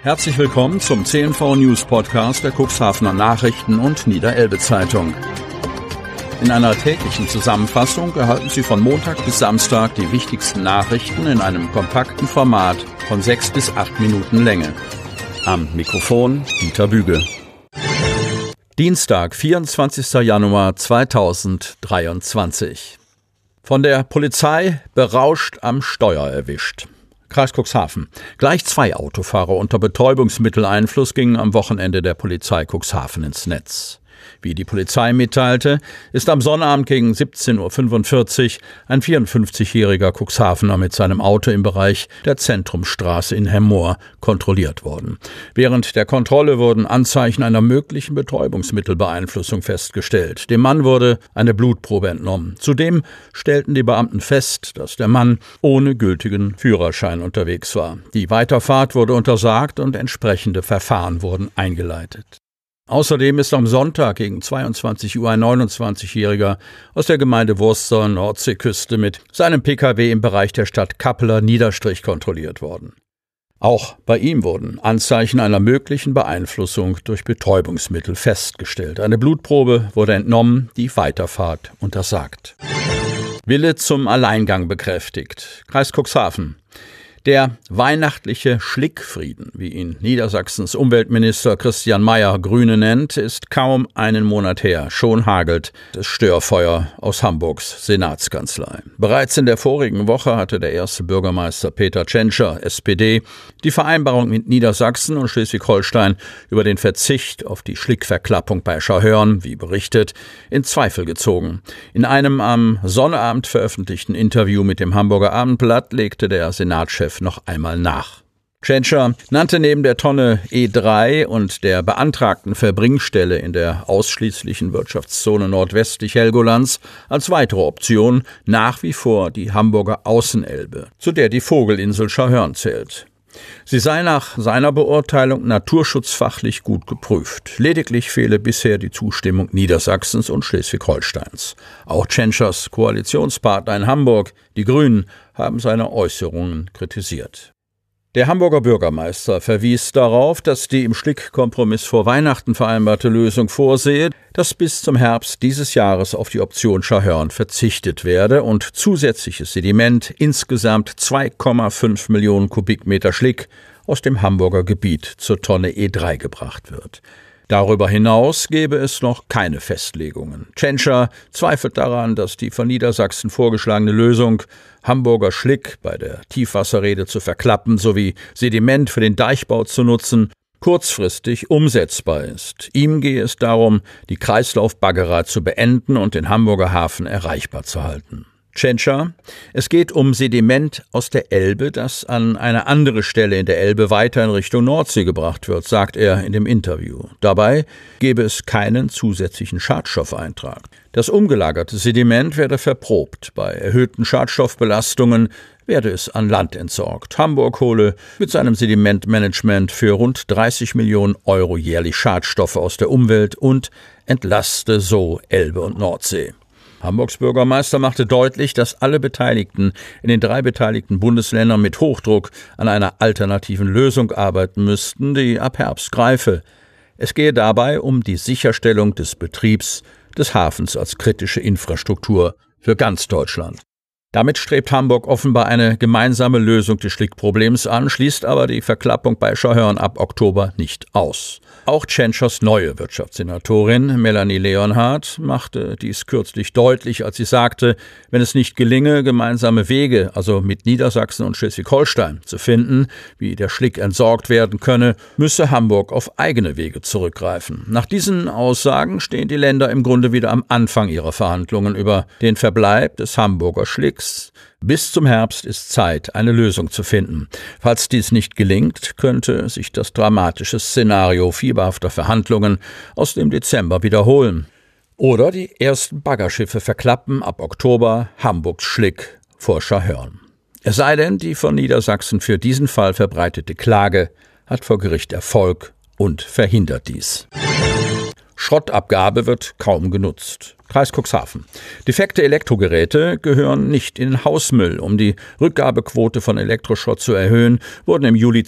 Herzlich willkommen zum CNV News Podcast der Cuxhavener Nachrichten und Niederelbe Zeitung. In einer täglichen Zusammenfassung erhalten Sie von Montag bis Samstag die wichtigsten Nachrichten in einem kompakten Format von 6 bis 8 Minuten Länge. Am Mikrofon Dieter Büge. Dienstag, 24. Januar 2023. Von der Polizei berauscht am Steuer erwischt. Kreis Cuxhaven. Gleich 2 Autofahrer unter Betäubungsmitteleinfluss gingen am Wochenende der Polizei Cuxhaven ins Netz. Wie die Polizei mitteilte, ist am Sonnabend gegen 17.45 Uhr ein 54-jähriger Cuxhavener mit seinem Auto im Bereich der Zentrumstraße in Hemmoor kontrolliert worden. Während der Kontrolle wurden Anzeichen einer möglichen Betäubungsmittelbeeinflussung festgestellt. Dem Mann wurde eine Blutprobe entnommen. Zudem stellten die Beamten fest, dass der Mann ohne gültigen Führerschein unterwegs war. Die Weiterfahrt wurde untersagt und entsprechende Verfahren wurden eingeleitet. Außerdem ist am Sonntag gegen 22 Uhr ein 29-Jähriger aus der Gemeinde Wurster Nordseeküste mit seinem Pkw im Bereich der Stadt Kappeler Niederstrich kontrolliert worden. Auch bei ihm wurden Anzeichen einer möglichen Beeinflussung durch Betäubungsmittel festgestellt. Eine Blutprobe wurde entnommen, die Weiterfahrt untersagt. Wille zum Alleingang bekräftigt. Kreis Cuxhaven. Der weihnachtliche Schlickfrieden, wie ihn Niedersachsens Umweltminister Christian Mayer Grüne nennt, ist kaum einen Monat her. Schon hagelt das Störfeuer aus Hamburgs Senatskanzlei. Bereits in der vorigen Woche hatte der erste Bürgermeister Peter Tschentscher, SPD, die Vereinbarung mit Niedersachsen und Schleswig-Holstein über den Verzicht auf die Schlickverklappung bei Schahörn, wie berichtet, in Zweifel gezogen. In einem am Sonnabend veröffentlichten Interview mit dem Hamburger Abendblatt legte der Senatschef noch einmal nach. Tschentscher nannte neben der Tonne E3 und der beantragten Verbringstelle in der ausschließlichen Wirtschaftszone nordwestlich Helgolands als weitere Option nach wie vor die Hamburger Außenelbe, zu der die Vogelinsel Schahörn zählt. Sie sei nach seiner Beurteilung naturschutzfachlich gut geprüft. Lediglich fehle bisher die Zustimmung Niedersachsens und Schleswig-Holsteins. Auch Tschentschers Koalitionspartner in Hamburg, die Grünen, haben seine Äußerungen kritisiert. Der Hamburger Bürgermeister verwies darauf, dass die im Schlick-Kompromiss vor Weihnachten vereinbarte Lösung vorsehe, dass bis zum Herbst dieses Jahres auf die Option Schahörn verzichtet werde und zusätzliches Sediment, insgesamt 2,5 Millionen Kubikmeter Schlick, aus dem Hamburger Gebiet zur Tonne E3 gebracht wird. Darüber hinaus gebe es noch keine Festlegungen. Tschentscher zweifelt daran, dass die von Niedersachsen vorgeschlagene Lösung, Hamburger Schlick bei der Tiefwasserrede zu verklappen sowie Sediment für den Deichbau zu nutzen, kurzfristig umsetzbar ist. Ihm gehe es darum, die Kreislaufbaggerei zu beenden und den Hamburger Hafen erreichbar zu halten. Tschentscher: Es geht um Sediment aus der Elbe, das an eine andere Stelle in der Elbe weiter in Richtung Nordsee gebracht wird, sagt er in dem Interview. Dabei gebe es keinen zusätzlichen Schadstoffeintrag. Das umgelagerte Sediment werde verprobt. Bei erhöhten Schadstoffbelastungen werde es an Land entsorgt. Hamburg hole mit seinem Sedimentmanagement für rund 30 Millionen Euro jährlich Schadstoffe aus der Umwelt und entlaste so Elbe und Nordsee. Hamburgs Bürgermeister machte deutlich, dass alle Beteiligten in den 3 beteiligten Bundesländern mit Hochdruck an einer alternativen Lösung arbeiten müssten, die ab Herbst greife. Es gehe dabei um die Sicherstellung des Betriebs des Hafens als kritische Infrastruktur für ganz Deutschland. Damit strebt Hamburg offenbar eine gemeinsame Lösung des Schlickproblems an, schließt aber die Verklappung bei Schahörn ab Oktober nicht aus. Auch Tschentschers neue Wirtschaftssenatorin Melanie Leonhardt machte dies kürzlich deutlich, als sie sagte, wenn es nicht gelinge, gemeinsame Wege, also mit Niedersachsen und Schleswig-Holstein, zu finden, wie der Schlick entsorgt werden könne, müsse Hamburg auf eigene Wege zurückgreifen. Nach diesen Aussagen stehen die Länder im Grunde wieder am Anfang ihrer Verhandlungen über den Verbleib des Hamburger Schlicks. Bis zum Herbst ist Zeit, eine Lösung zu finden. Falls dies nicht gelingt, könnte sich das dramatische Szenario fieberhafter Verhandlungen aus dem Dezember wiederholen. Oder die ersten Baggerschiffe verklappen ab Oktober Hamburgs Schlick vor Schahörn. Es sei denn, die von Niedersachsen für diesen Fall verbreitete Klage hat vor Gericht Erfolg und verhindert dies. Schrottabgabe wird kaum genutzt. Kreis Cuxhaven. Defekte Elektrogeräte gehören nicht in den Hausmüll. Um die Rückgabequote von Elektroschrott zu erhöhen, wurden im Juli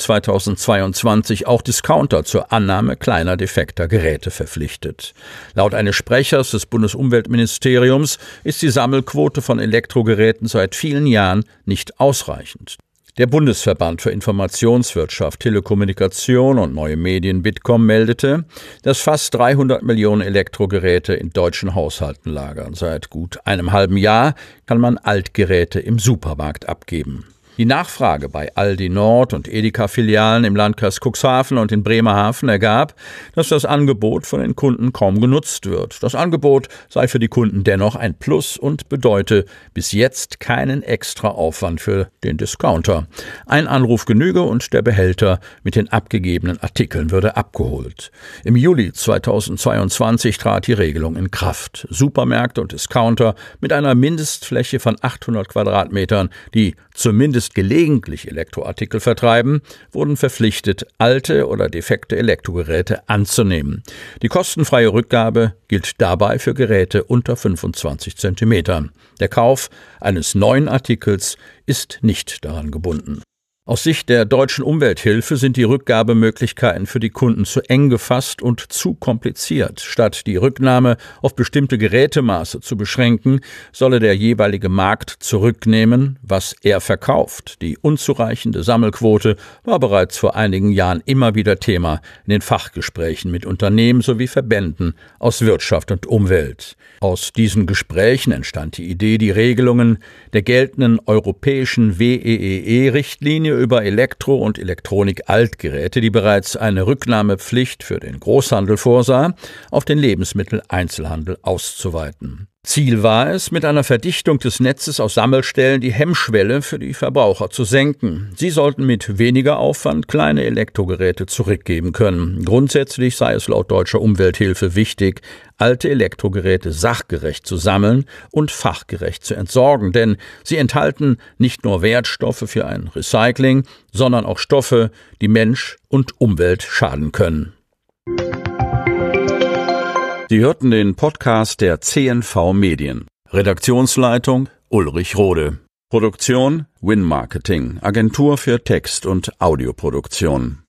2022 auch Discounter zur Annahme kleiner defekter Geräte verpflichtet. Laut eines Sprechers des Bundesumweltministeriums ist die Sammelquote von Elektrogeräten seit vielen Jahren nicht ausreichend. Der Bundesverband für Informationswirtschaft, Telekommunikation und neue Medien Bitkom meldete, dass fast 300 Millionen Elektrogeräte in deutschen Haushalten lagern. Seit gut einem halben Jahr kann man Altgeräte im Supermarkt abgeben. Die Nachfrage bei Aldi Nord und Edeka-Filialen im Landkreis Cuxhaven und in Bremerhaven ergab, dass das Angebot von den Kunden kaum genutzt wird. Das Angebot sei für die Kunden dennoch ein Plus und bedeute bis jetzt keinen extra Aufwand für den Discounter. Ein Anruf genüge und der Behälter mit den abgegebenen Artikeln würde abgeholt. Im Juli 2022 trat die Regelung in Kraft. Supermärkte und Discounter mit einer Mindestfläche von 800 Quadratmetern, die zumindest gelegentlich Elektroartikel vertreiben, wurden verpflichtet, alte oder defekte Elektrogeräte anzunehmen. Die kostenfreie Rückgabe gilt dabei für Geräte unter 25 cm. Der Kauf eines neuen Artikels ist nicht daran gebunden. Aus Sicht der Deutschen Umwelthilfe sind die Rückgabemöglichkeiten für die Kunden zu eng gefasst und zu kompliziert. Statt die Rücknahme auf bestimmte Gerätemaße zu beschränken, solle der jeweilige Markt zurücknehmen, was er verkauft. Die unzureichende Sammelquote war bereits vor einigen Jahren immer wieder Thema in den Fachgesprächen mit Unternehmen sowie Verbänden aus Wirtschaft und Umwelt. Aus diesen Gesprächen entstand die Idee, die Regelungen der geltenden europäischen WEEE-Richtlinie über Elektro- und Elektronik-Altgeräte, die bereits eine Rücknahmepflicht für den Großhandel vorsah, auf den Lebensmitteleinzelhandel auszuweiten. Ziel war es, mit einer Verdichtung des Netzes aus Sammelstellen die Hemmschwelle für die Verbraucher zu senken. Sie sollten mit weniger Aufwand kleine Elektrogeräte zurückgeben können. Grundsätzlich sei es laut Deutscher Umwelthilfe wichtig, alte Elektrogeräte sachgerecht zu sammeln und fachgerecht zu entsorgen, denn sie enthalten nicht nur Wertstoffe für ein Recycling, sondern auch Stoffe, die Mensch und Umwelt schaden können. Sie hörten den Podcast der CNV Medien. Redaktionsleitung Ulrich Rode. Produktion Win Marketing, Agentur für Text- und Audioproduktion.